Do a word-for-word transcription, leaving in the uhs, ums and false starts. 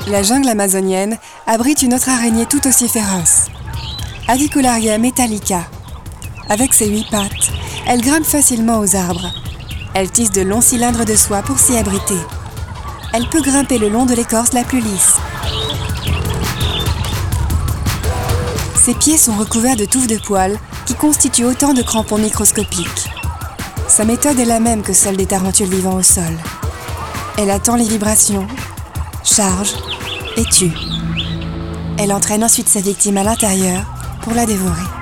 La jungle amazonienne abrite une autre araignée tout aussi féroce, Avicularia metallica. Avec ses huit pattes, elle grimpe facilement aux arbres. Elle tisse de longs cylindres de soie pour s'y abriter. Elle peut grimper le long de l'écorce la plus lisse. Ses pieds sont recouverts de touffes de poils qui constituent autant de crampons microscopiques. Sa méthode est la même que celle des tarentules vivant au sol. Elle attend les vibrations, charge et tue. Elle entraîne ensuite sa victime à l'intérieur pour la dévorer.